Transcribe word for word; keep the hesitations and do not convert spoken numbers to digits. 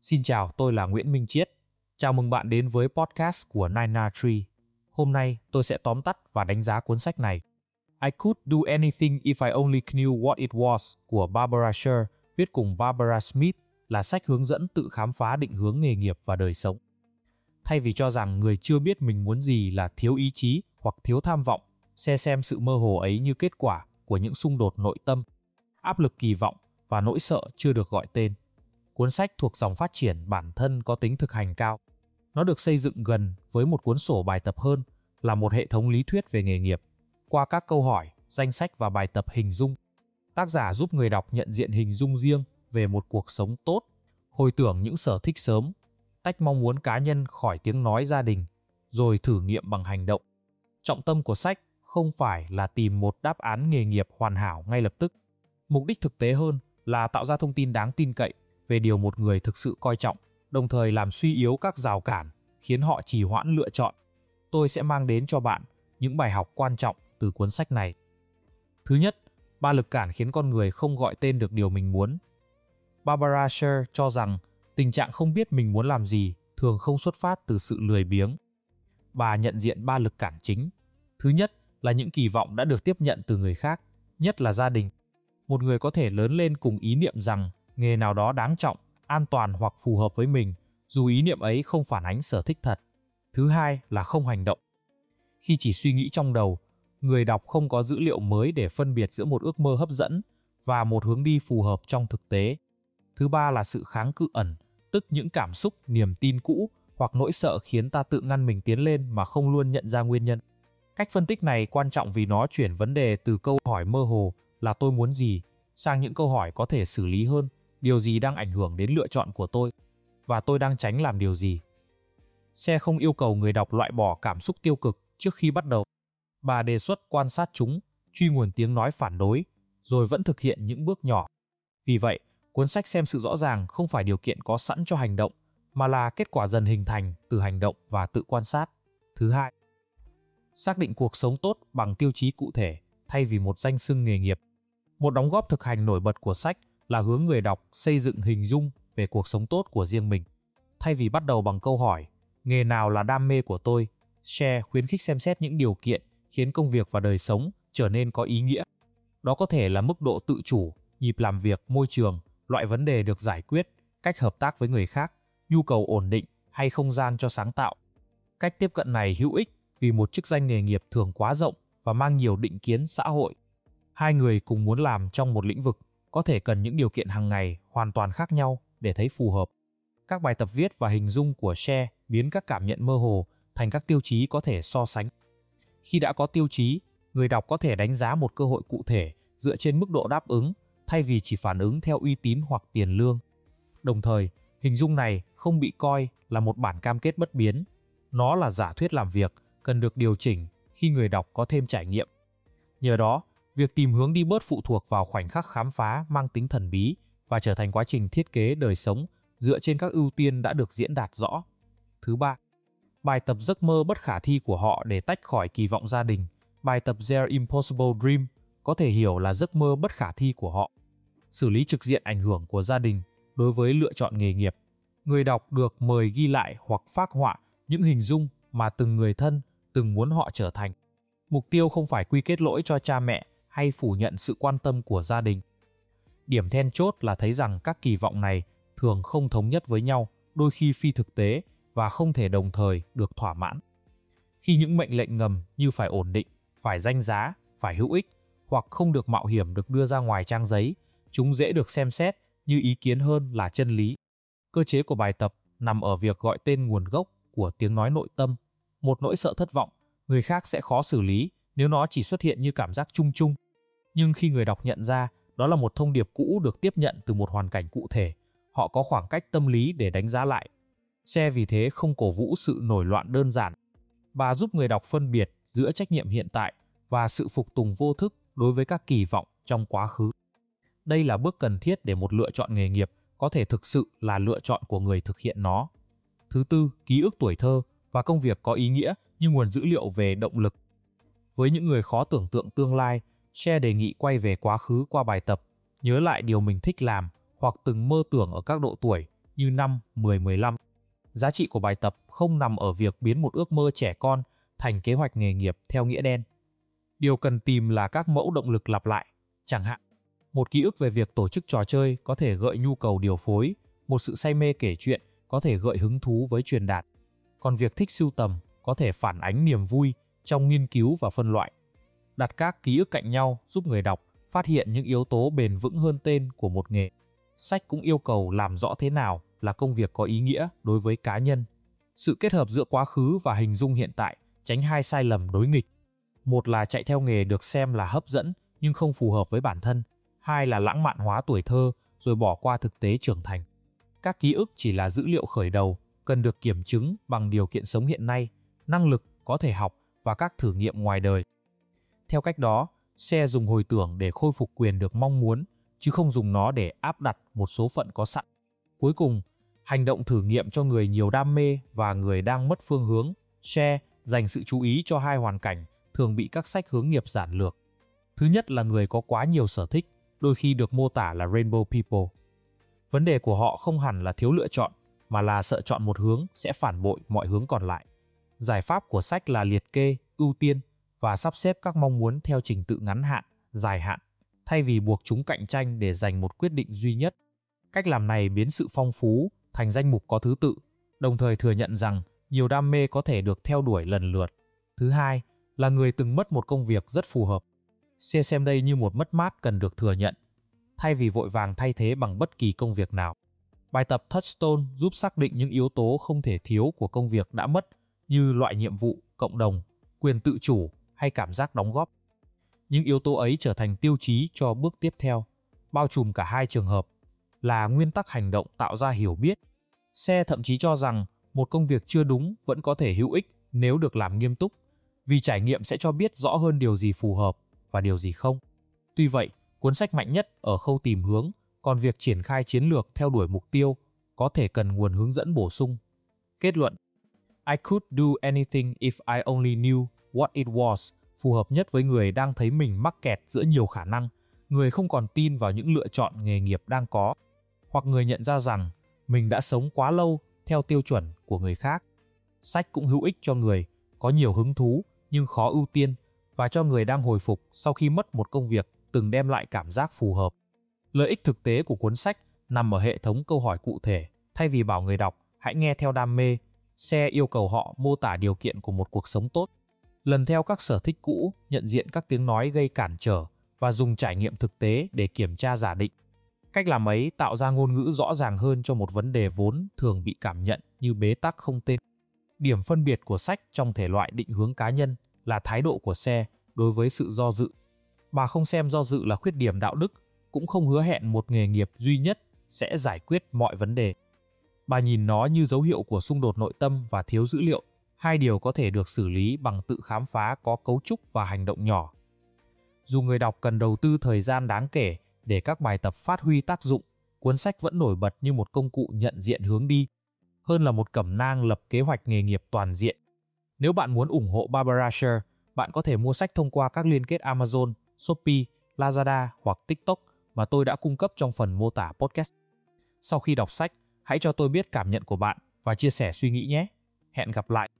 Xin chào, tôi là Nguyễn Minh Chiết. Chào mừng bạn đến với podcast của Nine Tree. Hôm nay tôi sẽ tóm tắt và đánh giá cuốn sách này. I could do anything if I only knew what it was của Barbara Sher, viết cùng Barbara Smith, là sách hướng dẫn tự khám phá định hướng nghề nghiệp và đời sống. Thay vì cho rằng người chưa biết mình muốn gì là thiếu ý chí hoặc thiếu tham vọng, xe xem sự mơ hồ ấy như kết quả của những xung đột nội tâm, áp lực kỳ vọng và nỗi sợ chưa được gọi tên. Cuốn sách thuộc dòng phát triển bản thân có tính thực hành cao. Nó được xây dựng gần với một cuốn sổ bài tập hơn là một hệ thống lý thuyết về nghề nghiệp. Qua các câu hỏi, danh sách và bài tập hình dung, tác giả giúp người đọc nhận diện hình dung riêng về một cuộc sống tốt, hồi tưởng những sở thích sớm, tách mong muốn cá nhân khỏi tiếng nói gia đình, rồi thử nghiệm bằng hành động. Trọng tâm của sách không phải là tìm một đáp án nghề nghiệp hoàn hảo ngay lập tức. Mục đích thực tế hơn là tạo ra thông tin đáng tin cậy về điều một người thực sự coi trọng, đồng thời làm suy yếu các rào cản, khiến họ trì hoãn lựa chọn. Tôi sẽ mang đến cho bạn những bài học quan trọng từ cuốn sách này. Thứ nhất, ba lực cản khiến con người không gọi tên được điều mình muốn. Barbara Sher cho rằng tình trạng không biết mình muốn làm gì thường không xuất phát từ sự lười biếng. Bà nhận diện ba lực cản chính. Thứ nhất là những kỳ vọng đã được tiếp nhận từ người khác, nhất là gia đình. Một người có thể lớn lên cùng ý niệm rằng nghề nào đó đáng trọng, an toàn hoặc phù hợp với mình, dù ý niệm ấy không phản ánh sở thích thật. Thứ hai là không hành động. Khi chỉ suy nghĩ trong đầu, người đọc không có dữ liệu mới để phân biệt giữa một ước mơ hấp dẫn và một hướng đi phù hợp trong thực tế. Thứ ba là sự kháng cự ẩn, tức những cảm xúc, niềm tin cũ hoặc nỗi sợ khiến ta tự ngăn mình tiến lên mà không luôn nhận ra nguyên nhân. Cách phân tích này quan trọng vì nó chuyển vấn đề từ câu hỏi mơ hồ là tôi muốn gì sang những câu hỏi có thể xử lý hơn, điều gì đang ảnh hưởng đến lựa chọn của tôi và tôi đang tránh làm điều gì. Xe không yêu cầu người đọc loại bỏ cảm xúc tiêu cực trước khi bắt đầu. Bà đề xuất quan sát chúng, truy nguồn tiếng nói phản đối, rồi vẫn thực hiện những bước nhỏ. Vì vậy, cuốn sách xem sự rõ ràng không phải điều kiện có sẵn cho hành động, mà là kết quả dần hình thành từ hành động và tự quan sát. Thứ hai, xác định cuộc sống tốt bằng tiêu chí cụ thể thay vì một danh xưng nghề nghiệp. Một đóng góp thực hành nổi bật của sách là hướng người đọc xây dựng hình dung về cuộc sống tốt của riêng mình. Thay vì bắt đầu bằng câu hỏi, nghề nào là đam mê của tôi, Sher khuyến khích xem xét những điều kiện khiến công việc và đời sống trở nên có ý nghĩa. Đó có thể là mức độ tự chủ, nhịp làm việc, môi trường, loại vấn đề được giải quyết, cách hợp tác với người khác, nhu cầu ổn định hay không gian cho sáng tạo. Cách tiếp cận này hữu ích vì một chức danh nghề nghiệp thường quá rộng và mang nhiều định kiến xã hội. Hai người cùng muốn làm trong một lĩnh vực có thể cần những điều kiện hàng ngày hoàn toàn khác nhau để thấy phù hợp. Các bài tập viết và hình dung của Sher biến các cảm nhận mơ hồ thành các tiêu chí có thể so sánh. Khi đã có tiêu chí, người đọc có thể đánh giá một cơ hội cụ thể dựa trên mức độ đáp ứng thay vì chỉ phản ứng theo uy tín hoặc tiền lương. Đồng thời, hình dung này không bị coi là một bản cam kết bất biến. Nó là giả thuyết làm việc, cần được điều chỉnh khi người đọc có thêm trải nghiệm. Nhờ đó, việc tìm hướng đi bớt phụ thuộc vào khoảnh khắc khám phá mang tính thần bí và trở thành quá trình thiết kế đời sống dựa trên các ưu tiên đã được diễn đạt rõ. Thứ ba, bài tập giấc mơ bất khả thi của họ để tách khỏi kỳ vọng gia đình. Bài tập Their Impossible Dream có thể hiểu là giấc mơ bất khả thi của họ. Xử lý trực diện ảnh hưởng của gia đình đối với lựa chọn nghề nghiệp. Người đọc được mời ghi lại hoặc phác họa những hình dung mà từng người thân từng muốn họ trở thành. Mục tiêu không phải quy kết lỗi cho cha mẹ hay phủ nhận sự quan tâm của gia đình. Điểm then chốt là thấy rằng các kỳ vọng này thường không thống nhất với nhau, đôi khi phi thực tế và không thể đồng thời được thỏa mãn. Khi những mệnh lệnh ngầm như phải ổn định, phải danh giá, phải hữu ích hoặc không được mạo hiểm được đưa ra ngoài trang giấy, chúng dễ được xem xét như ý kiến hơn là chân lý. Cơ chế của bài tập nằm ở việc gọi tên nguồn gốc của tiếng nói nội tâm. Một nỗi sợ thất vọng, người khác sẽ khó xử lý nếu nó chỉ xuất hiện như cảm giác chung chung. Nhưng khi người đọc nhận ra đó là một thông điệp cũ được tiếp nhận từ một hoàn cảnh cụ thể, họ có khoảng cách tâm lý để đánh giá lại. Sher vì thế không cổ vũ sự nổi loạn đơn giản. Bà giúp người đọc phân biệt giữa trách nhiệm hiện tại và sự phục tùng vô thức đối với các kỳ vọng trong quá khứ. Đây là bước cần thiết để một lựa chọn nghề nghiệp có thể thực sự là lựa chọn của người thực hiện nó. Thứ tư, ký ức tuổi thơ và công việc có ý nghĩa như nguồn dữ liệu về động lực. Với những người khó tưởng tượng tương lai, Sher đề nghị quay về quá khứ qua bài tập, nhớ lại điều mình thích làm hoặc từng mơ tưởng ở các độ tuổi như năm, mười, mười lăm. Giá trị của bài tập không nằm ở việc biến một ước mơ trẻ con thành kế hoạch nghề nghiệp theo nghĩa đen. Điều cần tìm là các mẫu động lực lặp lại, chẳng hạn. Một ký ức về việc tổ chức trò chơi có thể gợi nhu cầu điều phối, một sự say mê kể chuyện có thể gợi hứng thú với truyền đạt. Còn việc thích sưu tầm có thể phản ánh niềm vui trong nghiên cứu và phân loại. Đặt các ký ức cạnh nhau giúp người đọc phát hiện những yếu tố bền vững hơn tên của một nghề. Sách cũng yêu cầu làm rõ thế nào là công việc có ý nghĩa đối với cá nhân. Sự kết hợp giữa quá khứ và hình dung hiện tại, tránh hai sai lầm đối nghịch. Một là chạy theo nghề được xem là hấp dẫn nhưng không phù hợp với bản thân. Hai là lãng mạn hóa tuổi thơ rồi bỏ qua thực tế trưởng thành. Các ký ức chỉ là dữ liệu khởi đầu, cần được kiểm chứng bằng điều kiện sống hiện nay, năng lực có thể học và các thử nghiệm ngoài đời. Theo cách đó, Share dùng hồi tưởng để khôi phục quyền được mong muốn, chứ không dùng nó để áp đặt một số phận có sẵn. Cuối cùng, hành động thử nghiệm cho người nhiều đam mê và người đang mất phương hướng. Share dành sự chú ý cho hai hoàn cảnh thường bị các sách hướng nghiệp giản lược. Thứ nhất là người có quá nhiều sở thích, đôi khi được mô tả là rainbow people. Vấn đề của họ không hẳn là thiếu lựa chọn, mà là sợ chọn một hướng sẽ phản bội mọi hướng còn lại. Giải pháp của sách là liệt kê, ưu tiên và sắp xếp các mong muốn theo trình tự ngắn hạn, dài hạn, thay vì buộc chúng cạnh tranh để giành một quyết định duy nhất. Cách làm này biến sự phong phú thành danh mục có thứ tự, đồng thời thừa nhận rằng nhiều đam mê có thể được theo đuổi lần lượt. Thứ hai là người từng mất một công việc rất phù hợp. Share xem đây như một mất mát cần được thừa nhận, thay vì vội vàng thay thế bằng bất kỳ công việc nào. Bài tập Touchstone giúp xác định những yếu tố không thể thiếu của công việc đã mất, như loại nhiệm vụ, cộng đồng, quyền tự chủ hay cảm giác đóng góp. Những yếu tố ấy trở thành tiêu chí cho bước tiếp theo, bao trùm cả hai trường hợp, là nguyên tắc hành động tạo ra hiểu biết. Share thậm chí cho rằng một công việc chưa đúng vẫn có thể hữu ích nếu được làm nghiêm túc, vì trải nghiệm sẽ cho biết rõ hơn điều gì phù hợp và điều gì không. Tuy vậy, cuốn sách mạnh nhất ở khâu tìm hướng, còn việc triển khai chiến lược theo đuổi mục tiêu có thể cần nguồn hướng dẫn bổ sung. Kết luận: I could do anything if I only knew what it was phù hợp nhất với người đang thấy mình mắc kẹt giữa nhiều khả năng, người không còn tin vào những lựa chọn nghề nghiệp đang có, hoặc người nhận ra rằng mình đã sống quá lâu theo tiêu chuẩn của người khác. Sách cũng hữu ích cho người có nhiều hứng thú nhưng khó ưu tiên, và cho người đang hồi phục sau khi mất một công việc từng đem lại cảm giác phù hợp. Lợi ích thực tế của cuốn sách nằm ở hệ thống câu hỏi cụ thể. Thay vì bảo người đọc hãy nghe theo đam mê, Share yêu cầu họ mô tả điều kiện của một cuộc sống tốt, lần theo các sở thích cũ, nhận diện các tiếng nói gây cản trở và dùng trải nghiệm thực tế để kiểm tra giả định. Cách làm ấy tạo ra ngôn ngữ rõ ràng hơn cho một vấn đề vốn thường bị cảm nhận như bế tắc không tên. Điểm phân biệt của sách trong thể loại định hướng cá nhân là thái độ của Share đối với sự do dự. Bà không xem do dự là khuyết điểm đạo đức, cũng không hứa hẹn một nghề nghiệp duy nhất sẽ giải quyết mọi vấn đề. Bà nhìn nó như dấu hiệu của xung đột nội tâm và thiếu dữ liệu, hai điều có thể được xử lý bằng tự khám phá có cấu trúc và hành động nhỏ. Dù người đọc cần đầu tư thời gian đáng kể để các bài tập phát huy tác dụng, cuốn sách vẫn nổi bật như một công cụ nhận diện hướng đi, hơn là một cẩm nang lập kế hoạch nghề nghiệp toàn diện. Nếu bạn muốn ủng hộ Barbara Sher, bạn có thể mua sách thông qua các liên kết Amazon, Shopee, Lazada hoặc TikTok mà tôi đã cung cấp trong phần mô tả podcast. Sau khi đọc sách, hãy cho tôi biết cảm nhận của bạn và chia sẻ suy nghĩ nhé. Hẹn gặp lại!